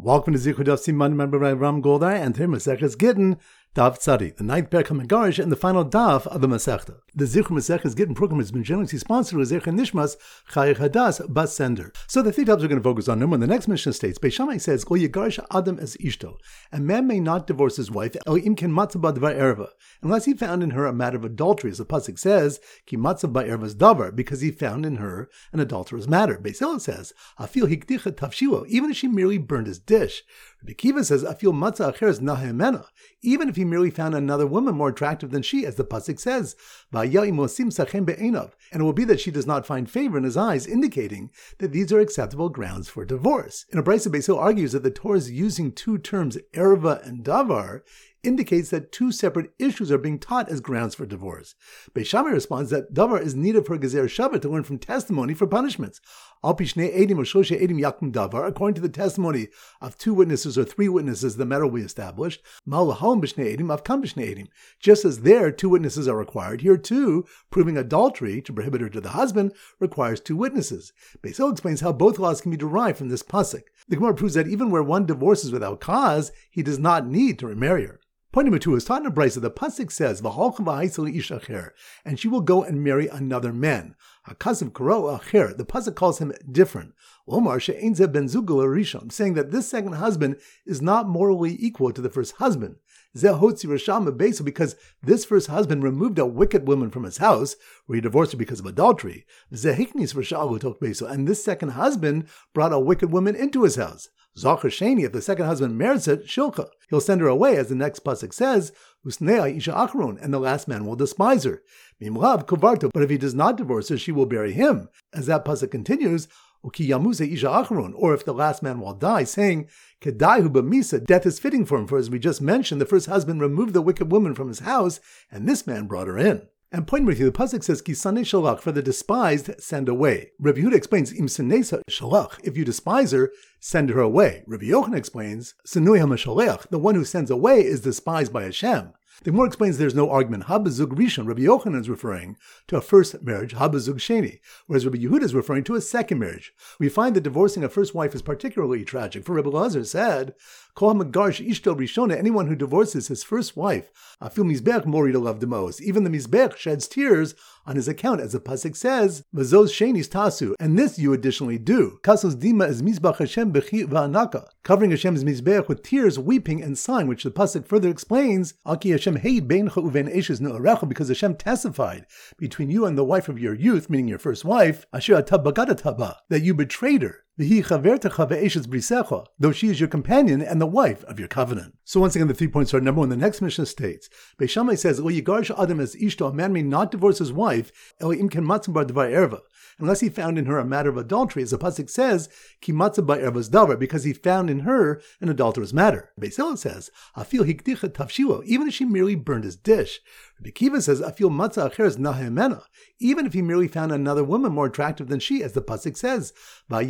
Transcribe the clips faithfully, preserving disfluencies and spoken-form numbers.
Welcome to Zichud Daf Siman Member Ram Goldar and today Maseches Gittin Daf Tzadi, the ninth Perek HaMegarish and the final Daf of the Masechta. The Zichud Maseches Gittin program has been generously sponsored with Zecher Nishmas Chayei Hadas Bas Sender. So the three topics we're going to focus on. Number one, the next Mishnah states, Beis Shammai says, Lo Yigarish Adam es Ishto. A man may not divorce his wife, El Im Ken Matzav Ba Dvar Erva, unless he found in her a matter of adultery, as the pasuk says, Ki Matzav Ba Erva's Davar, because he found in her an adulterous matter. Beis Hillel says, Afil Hikdicha Tavshilo, even if she merely burned his dish. Rabbi Kiva says, Afil Matzah Acheres Nahemena, even if he merely found another woman more attractive than she, as the pasuk says, and it will be that she does not find favor in his eyes, indicating that these are acceptable grounds for divorce. In a brisa, Beis Hillel argues that the Torah's using two terms, erva and davar, indicates that two separate issues are being taught as grounds for divorce. Beis Shammai responds that davar is needed for gezer shavah to learn from testimony for punishments. Al pi shnei edim or shlosheh edim yakum davar, according to the testimony of two witnesses or three witnesses, the matter will be established. Mal lahom b'shnei edim avkam b'shnei edim. Just as there two witnesses are required, here too, proving adultery to prohibit her to the husband requires two witnesses. Beis Hillel explains how both laws can be derived from this pasuk. The Gemara proves that even where one divorces without cause, he does not need to remarry her. Point number two is taught in a brisa. The pasuk says, "V'holcha v'haisel ish acher," and she will go and marry another man. Hakasav karo acher. The pasuk calls him different. Omar she'ein ze ben zugul rishon, saying that this second husband is not morally equal to the first husband. Ze hotzi rasham beso, because this first husband removed a wicked woman from his house, where he divorced her because of adultery. Ze hiknis rashal tok beso, and this second husband brought a wicked woman into his house. Zachar Sheni, if the second husband merits it, shilcha, he'll send her away, as the next pasuk says, Usnei isha achron, and the last man will despise her. Mimlav kuvarto, but if he does not divorce her, she will bury him, as that pasuk continues, Uki yamuse isha achron, or if the last man will die, saying, Kedaihu b'misa, death is fitting for him, for as we just mentioned, the first husband removed the wicked woman from his house, and this man brought her in. And point number three, the pasuk says, Kisane shalach, for the despised, send away. Rabbi Yehuda explains, Im sanesa shalach, if you despise her, send her away. Rabbi Yochanan explains, Sanui hamashalech, the one who sends away is despised by Hashem. The Gemara explains there's no argument. Habazug Rishon, Rabbi Yochanan is referring to a first marriage, Habazug Sheni, whereas Rabbi Yehuda is referring to a second marriage. We find that divorcing a first wife is particularly tragic, for Rabbi Elazar said, Kol HaMegarsh Ishto Rishona, anyone who divorces his first wife, Afil Mizbech Mori Lav Demos, even the Mizbech sheds tears on his account, as the pasuk says, Vazos Shenis Tasu, and this you additionally do. Kasos Dima is Mizbach Hashem Bechi Va'anaka, covering Hashem's Mizbech with tears, weeping, and sighing, which the pasuk further explains, Aki Hashem Heid Beincha Uven Eshes Ne'arecha, because Hashem testified between you and the wife of your youth, meaning your first wife, Asher Atab Bagadataba, that you betrayed her. Though she is your companion and the wife of your covenant. So once again, the three points are: number one, the next Mishnah states, Beis Shammai says, Lo Yigarish Adam es Ishto, a man may not divorce his wife, El Im Ken Matzav Ba Dvar Erva, unless he found in her a matter of adultery, as the pasuk says, Ki Matzav Ba Erva's Davar, because he found in her an adulterous matter. Beis Hillel says, Afil Hikdicha Tavshilo, even if she merely burned his dish. Rabbi Kiva says, Afil Matzah Acheres Nahemena, even if he merely found another woman more attractive than she, as the pasuk says, and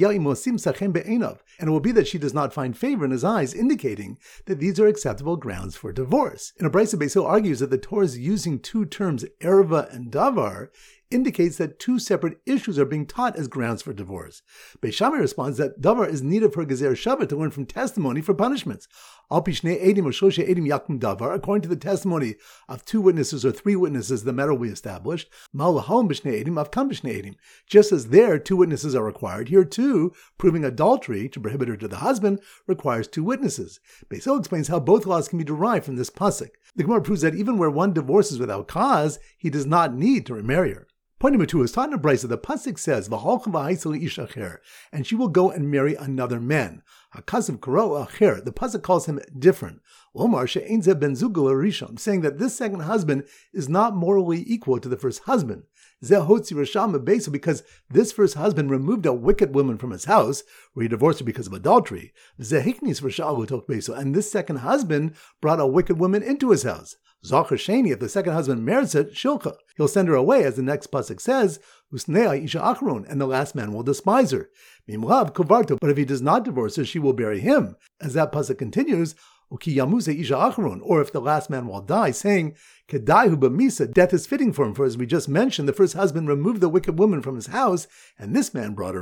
it will be that she does not find favor in his eyes, indicating that these are acceptable grounds for divorce. In a brisa, Beis Hillel argues that the Torah's using two terms, erva and davar, indicates that two separate issues are being taught as grounds for divorce. Beis Shammai responds that davar is needed for gezer shavah to learn from testimony for punishments. Al pi shnei edim or shlosheh edim yakum davar, according to the testimony of two witnesses or three witnesses, the matter will be established. Mal lahom b'shnei edim avkam b'shnei edim. Just as there two witnesses are required, here too, proving adultery to prohibit her to the husband requires two witnesses. Beis Hillel explains how both laws can be derived from this pasuk. The Gemara proves that even where one divorces without cause, he does not need to remarry her. Point number two is taught in a brisa. The pasuk says, "V'holcha v'haisel ish acher," and she will go and marry another man. Hakasav karo acher. The pasuk calls him different. Omar she'ein ze ben zugul rishon, saying that this second husband is not morally equal to the first husband. Ze hotzi rasham beso, because this first husband removed a wicked woman from his house, where he divorced her because of adultery. Ze hiknis rashal tok beso, and this second husband brought a wicked woman into his house. Zachar Sheni, if the second husband merits it, shilcha, he'll send her away, as the next pasuk says, Usnei isha achron, and the last man will despise her. Mimlav kuvarto, but if he does not divorce her, she will bury him, as that pasuk continues, Uki yamuse isha achron, or if the last man will die, saying, Kedaihu b'misa, death is fitting for him, for as we just mentioned, the first husband removed the wicked woman from his house, and this man brought her in.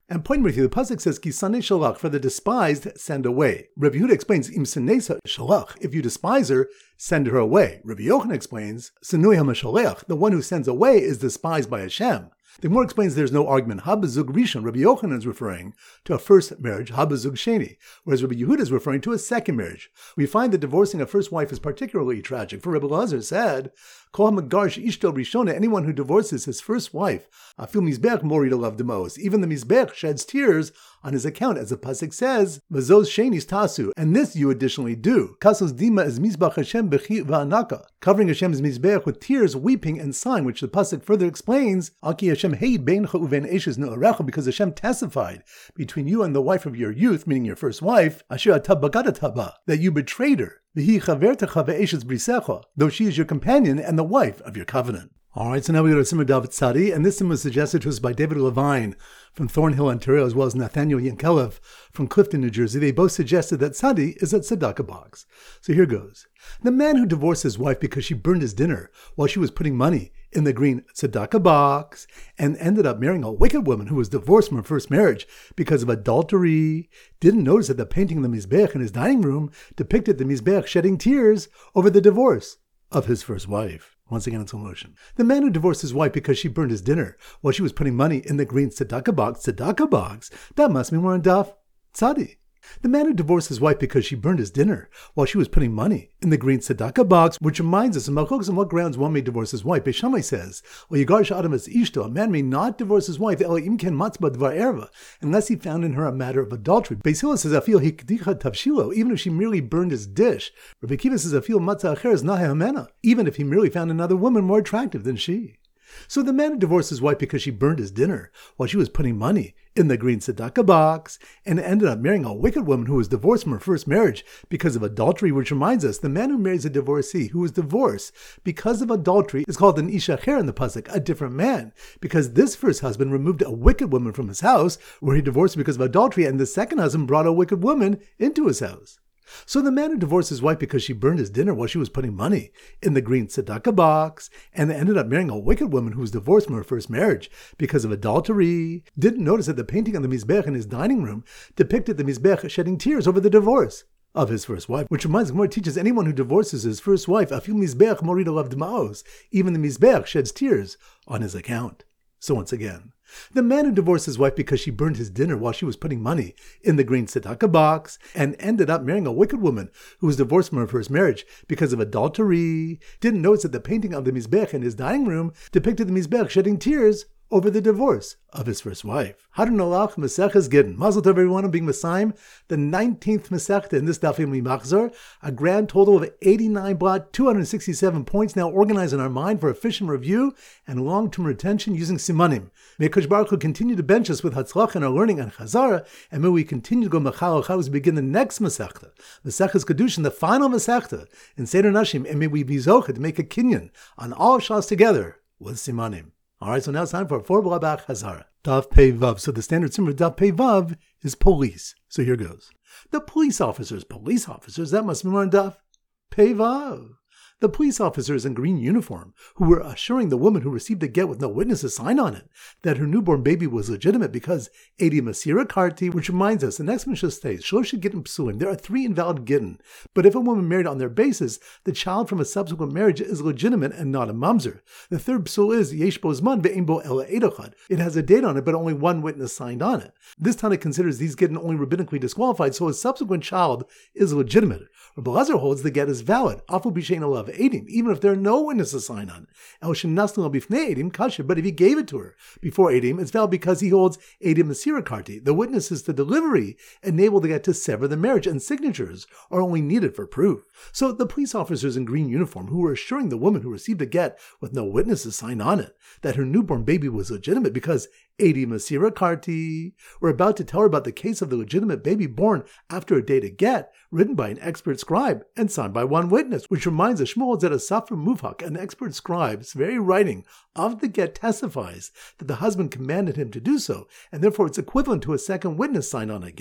And pointing with you, the pasuk says, "Kisane shalach," for the despised, send away. Rabbi Yehuda explains, "Im sanesa shalach," if you despise her, send her away. Rabbi Yochanan explains, "Sanui hamashalech," the one who sends away is despised by Hashem. The Gemara explains there's no argument. Habazug Rishon, Rabbi Yochanan is referring to a first marriage, Habazug Sheni, whereas Rabbi Yehuda is referring to a second marriage. We find that divorcing a first wife is particularly tragic. For Rabbi Elazar said, Kol hamagarsh ishto rishona, anyone who divorces his first wife, afil mizbech morida lav demos, even the mizbech sheds tears on his account, as the pasuk says, v'zos shenis tasu, and this you additionally do. Kasos dima is mizbach Hashem bechi v'anaka, covering Hashem's mizbech with tears, weeping, and sighing, which the pasuk further explains, Aki Hashem heid beincha uven eshes nu'arecha, because Hashem testified between you and the wife of your youth, meaning your first wife, asher atah bagadataba, that you betrayed her, v'hi chavertecha ve'eshes brisecha, though she is your companion and the wife of your covenant. All right, so now we go to Simmer David Tzadi, and this sim was suggested to us by David Levine from Thornhill, Ontario, as well as Nathaniel Yankelev from Clifton, New Jersey. They both suggested that Tzadi is a tzedakah box. So here goes. The man who divorced his wife because she burned his dinner while she was putting money in the green tzedakah box and ended up marrying a wicked woman who was divorced from her first marriage because of adultery, didn't notice that the painting of the Mizbech in his dining room depicted the Mizbech shedding tears over the divorce of his first wife. Once again, in slow motion. The man who divorced his wife because she burned his dinner while she was putting money in the green tzedakah box, tzedakah box, that must mean we're on Daf Tzadi. The man who divorced his wife because she burned his dinner while she was putting money in the green tzedakah box, which reminds us of Malchokos on what grounds one may divorce his wife. Beis Shammai says, well, Yigarsh Adam es ishto, a man may not divorce his wife, ela im ken matzba dvar erva, unless he found in her a matter of adultery. Beis Hillel says, afil hikdicha tavshilo, even if she merely burned his dish. Rabbi Akiva says, afil matzah acheres nahe hamena, even if he merely found another woman more attractive than she. So the man who divorced his wife because she burned his dinner while she was putting money in the green tzedakah box and ended up marrying a wicked woman who was divorced from her first marriage because of adultery, which reminds us the man who marries a divorcee who was divorced because of adultery is called an ish acher in the pasuk, a different man, because this first husband removed a wicked woman from his house where he divorced because of adultery, and the second husband brought a wicked woman into his house. So the man who divorced his wife because she burned his dinner while she was putting money in the green tzedakah box and ended up marrying a wicked woman who was divorced from her first marriage because of adultery, didn't notice that the painting on the Mizbech in his dining room depicted the Mizbech shedding tears over the divorce of his first wife, which reminds me, more teaches anyone who divorces his first wife, afil Mizbech morid alav dmaos, even the Mizbech sheds tears on his account. So once again, the man who divorced his wife because she burned his dinner while she was putting money in the green tzedakah box and ended up marrying a wicked woman who was divorced from her first marriage because of adultery, didn't notice that the painting of the Mizbech in his dining room depicted the Mizbech shedding tears over the divorce of his first wife. Hadron Alach Maseches Gittin. Mazel tov everyone on being Messiah, the nineteenth Masechta in this Daf Yomi Machzor, a grand total of eighty-nine blot, two hundred sixty-seven points now organized in our mind for efficient review and long-term retention using Simanim. May Kosh Baruch Hu continue to bench us with Hatzlach in our learning and Chazara, and may we continue to go Machal Chal as we begin the next Masechta, Maseches Kedushin, the final Masechta in Seder Nashim, and may we be Zocheh to make a kinyan on all of Shas together with Simanim. All right, so now it's time for four Blabach Hazara. Daf Pei Vav. So the standard symbol of Daf Pei Vav is police. So here goes. The police officers, police officers, that must be more on Daf Pei Vav. The police officers in green uniform who were assuring the woman who received a get with no witnesses sign on it that her newborn baby was legitimate because Edi Masira Karti, which reminds us, the next Mishnah states, Shlosh Gittin Psulim, there are three invalid Gittin, but if a woman married on their basis, the child from a subsequent marriage is legitimate and not a mamzer. The third Psul is Yesh Bo Zman Ve'ein Bo Ela Edochad. It has a date on it, but only one witness signed on it. This Tana considers these Gittin only rabbinically disqualified, so a subsequent child is legitimate. Rabbi Elazar holds the get is valid, Afu B'Shein Alav Edim, even if there are no witnesses signed on. El Shenasnu B'Fnei Edim Kasher, but if he gave it to her before Edim, it's valid because he holds Edim Masira Karti. The witnesses to delivery enable the get to sever the marriage, and signatures are only needed for proof. So the police officers in green uniform who were assuring the woman who received a get with no witnesses signed on it that her newborn baby was legitimate because Edi Masira Karti were about to tell her about the case of the legitimate baby born after a date of get, written by an expert scribe and signed by one witness, which reminds us Shmuel that a Safra Muvhak, an expert scribe's very writing of the get, testifies that the husband commanded him to do so, and therefore it's equivalent to a second witness signed on a get.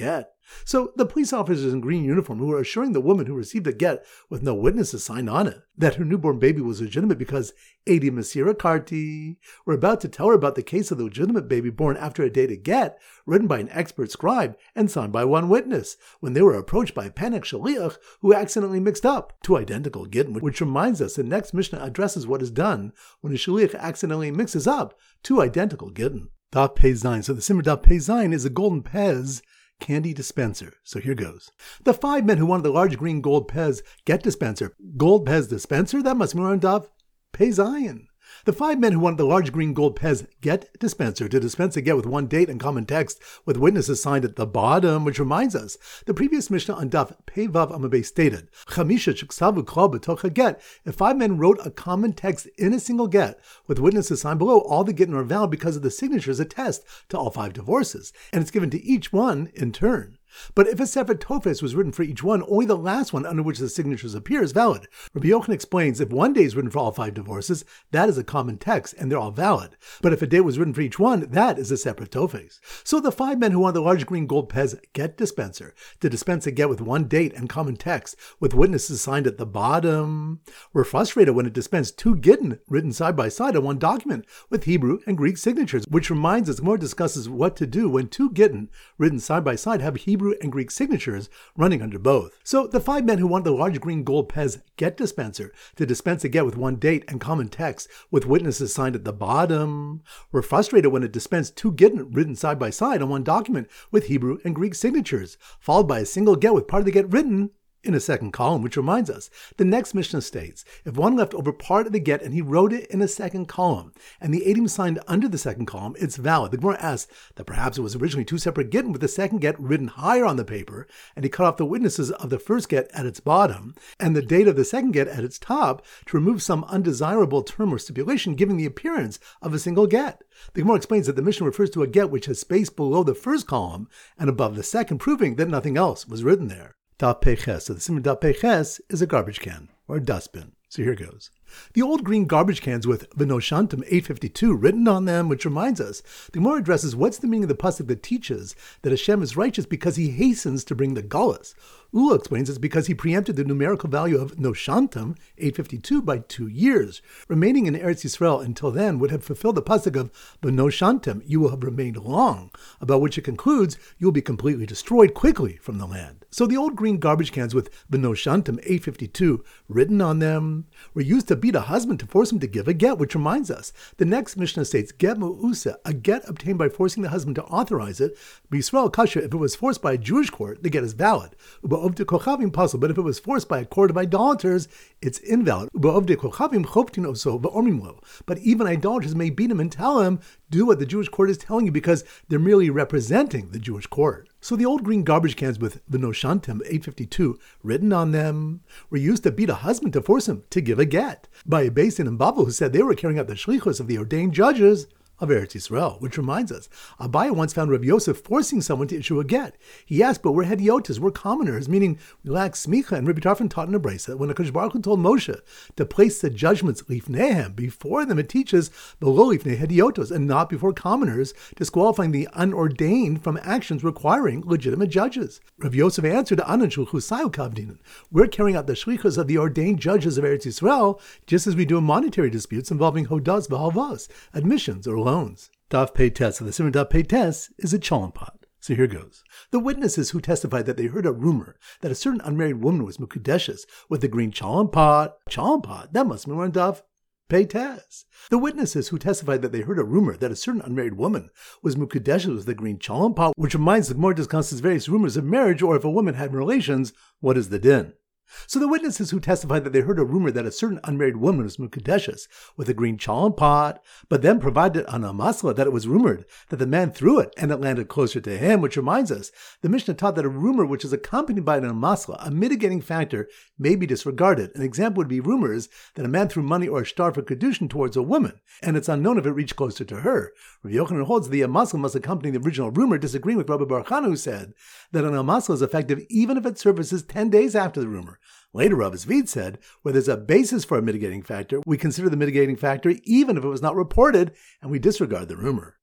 So the police officers in green uniform who were assuring the woman who received the get with no witnesses signed on it that her newborn baby was legitimate because Adi Masira Karti were about to tell her about the case of the legitimate baby born after a dated get written by an expert scribe and signed by one witness when they were approached by a panicked shaliach who accidentally mixed up two identical gittin, which reminds us the next Mishnah addresses what is done when a shaliach accidentally mixes up two identical gittin. Daf Pei Zayin. So the Simmer Daf Pei Zayin is a golden Pez candy dispenser. So here goes. The five men who wanted the large green gold Pez get dispenser. Gold Pez dispenser? That must be on Daf Pei Zayin. The five men who wanted the large green gold Pez get dispenser to dispense a get with one date and common text with witnesses signed at the bottom, which reminds us, the previous Mishnah on Daf Pei Vav Amabei stated, Chamisha sheksavu klal b'toch a get. If five men wrote a common text in a single get with witnesses signed below, all the gettin are valid because of the signatures attest to all five divorces, and it's given to each one in turn. But if a sefer tofes was written for each one, only the last one under which the signatures appear is valid. Rabbi Yochanan explains if one day is written for all five divorces, that is a common text and they're all valid. But if a date was written for each one, that is a separate tofes. So the five men who wanted the large green gold Pez get dispenser to dispense a get with one date and common text with witnesses signed at the bottom were frustrated when it dispensed two gittin written side by side on one document with Hebrew and Greek signatures, which reminds us more discusses what to do when two gittin written side by side have Hebrew and Greek signatures running under both. So the five men who wanted the large green gold Pez get dispenser to dispense a get with one date and common text with witnesses signed at the bottom were frustrated when it dispensed two gittin written side by side on one document with Hebrew and Greek signatures, followed by a single get with part of the get written in a second column, which reminds us, the next Mishnah states, if one left over part of the get and he wrote it in a second column, and the Eidim signed under the second column, it's valid. The Gemara asks that perhaps it was originally two separate gittin with the second get written higher on the paper, and he cut off the witnesses of the first get at its bottom, and the date of the second get at its top to remove some undesirable term or stipulation giving the appearance of a single get. The Gemara explains that the Mishnah refers to a get which has space below the first column and above the second, proving that nothing else was written there. Daf Pei Ches. So the Simon Daf Pei Ches is a garbage can or a dustbin. So here goes. The old green garbage cans with V'noshantim eight fifty-two written on them, which reminds us, the Gemara addresses what's the meaning of the pasuk that teaches that Hashem is righteous because he hastens to bring the galus. Ula explains it's because he preempted the numerical value of Noshantim eight fifty-two by two years. Remaining in Eretz Yisrael until then would have fulfilled the pasuk of V'noshantim, you will have remained long, about which it concludes, you will be completely destroyed quickly from the land. So the old green garbage cans with V'noshantim eight fifty-two written on them were used to beat a husband to force him to give a get, which reminds us, the next Mishnah states, get mu'usa, a get obtained by forcing the husband to authorize it. B'Yisrael kasha, if it was forced by a Jewish court, the get is valid. U'ba'ovde kochavim pasul, but if it was forced by a court of idolaters, it's invalid. U'ba'ovde kochavim choptin oso va'omrim lo. But even idolaters may beat him and tell him, do what the Jewish court is telling you because they're merely representing the Jewish court. So the old green garbage cans with V'noshantim eight fifty-two written on them were used to beat a husband to force him to give a get by a Beis Din in Babel who said they were carrying out the shlichus of the ordained judges of Eretz Yisrael, which reminds us, Abaye once found Rav Yosef forcing someone to issue a get. He asked, but we're hediotas, we're commoners, meaning we lack smicha, and Rabbi Tarfon taught in a brisa, when HaKadosh Baruch Hu told Moshe to place the judgments lifnehem, before them, it teaches below lifnei hediotos, and not before commoners, disqualifying the unordained from actions requiring legitimate judges. Rav Yosef answered, Anan shulchu sayu kavdinan, we're carrying out the shlichus of the ordained judges of Eretz Yisrael, just as we do in monetary disputes involving hodas v'halvas, admissions or loans. Daf Pei Tes. So the Simon Daf Pei Tes is a cholent pot. So here goes. The witnesses who testified that they heard a rumor that a certain unmarried woman was mukudeshes with the green cholent pot. Cholent pot? That must be on Daf Pei Tes. The witnesses who testified that they heard a rumor that a certain unmarried woman was mukudeshes with the green cholent pot, which reminds the Gemara discusses various rumors of marriage, or if a woman had relations, what is the din? So the witnesses who testified that they heard a rumor that a certain unmarried woman was mukudeshes with a green cholent pot, but then provided an amasla that it was rumored that the man threw it and it landed closer to him, which reminds us, the Mishnah taught that a rumor which is accompanied by an amasla, a mitigating factor, may be disregarded. An example would be rumors that a man threw money or a star for kedushin towards a woman, and it's unknown if it reached closer to her. Rav Yochanan holds the amasla must accompany the original rumor, disagreeing with Rabbi Baruch Hanu, who said that an amasla is effective even if it surfaces ten days after the rumor. Later, Rav Zvid said, where there's a basis for a mitigating factor, we consider the mitigating factor even if it was not reported, and we disregard the rumor.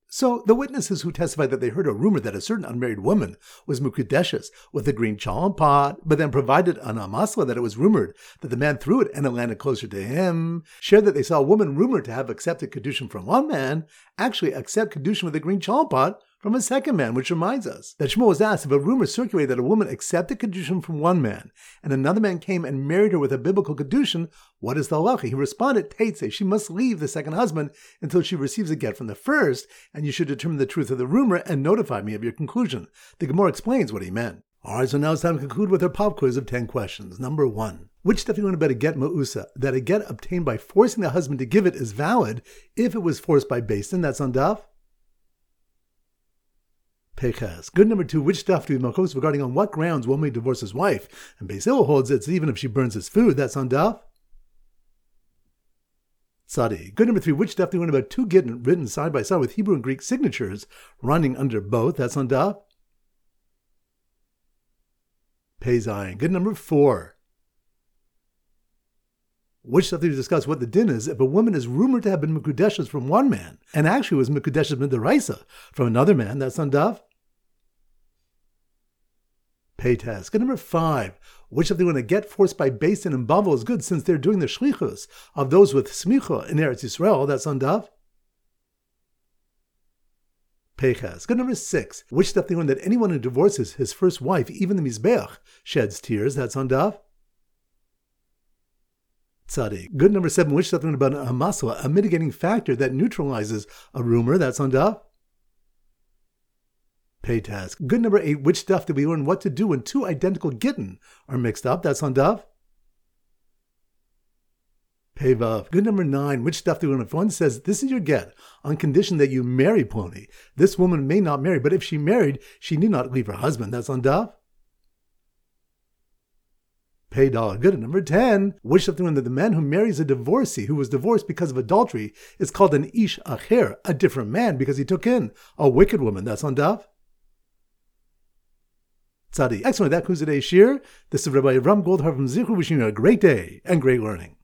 So the witnesses who testified that they heard a rumor that a certain unmarried woman was mukudeshes with a green challah pot, but then provided an amasla that it was rumored that the man threw it and it landed closer to him, shared that they saw a woman rumored to have accepted kedushin from one man actually accept kedushin with a green challah pot from a second man, which reminds us that Shmuel was asked if a rumor circulated that a woman accepted kedushin from one man and another man came and married her with a biblical kedushin, what is the halacha? He responded, Teitze, she must leave the second husband until she receives a get from the first, and you should determine the truth of the rumor and notify me of your conclusion. The Gemara explains what he meant. Alright, so now it's time to conclude with our pop quiz of ten questions. Number one. Which stuff do you want to bet a get ma'usa? That a get obtained by forcing the husband to give it is valid if it was forced by Beis Din? That's on Daf. Peches. Good number two, which stuff do we makos regarding on what grounds one may divorce his wife? And Beis Hillel holds it's even if she burns his food. That's on Daf. Tzadi. Good number three, which stuff do we learn about two gittin written side by side with Hebrew and Greek signatures running under both? That's on Daf. Peizayin. Good number four. Which stuff do we discuss what the din is if a woman is rumored to have been mekudeshes from one man and actually was mekudeshes midaraisa from another man? That's on Daf. Pay test. Good number five. Which of they want to get forced by Beis Din and Bavel is good since they're doing the shlichus of those with smicha in Eretz Yisrael? That's on Daf. Peches. Good number six. Which stuff they learn that anyone who divorces his first wife, even the Mizbeach, sheds tears? That's on Daf. Tzadi. Good number seven. Which stuff they learn about a masla, a mitigating factor that neutralizes a rumor? That's on Daf. Pay task. Good number eight. Which stuff did we learn what to do when two identical gittin are mixed up? That's on Daf. Pay vav. Good number nine. Which stuff do we learn if one says this is your get on condition that you marry Ploni? This woman may not marry, but if she married, she need not leave her husband. That's on Daf. Pay dollar. Good. At number ten. Which stuff do we learn that the man who marries a divorcee who was divorced because of adultery is called an ish acher, a different man, because he took in a wicked woman? That's on Daf. Tzadi. Excellent. That concludes today's shir. This is Rabbi Avram Goldhar from Zichru, wishing you a great day and great learning.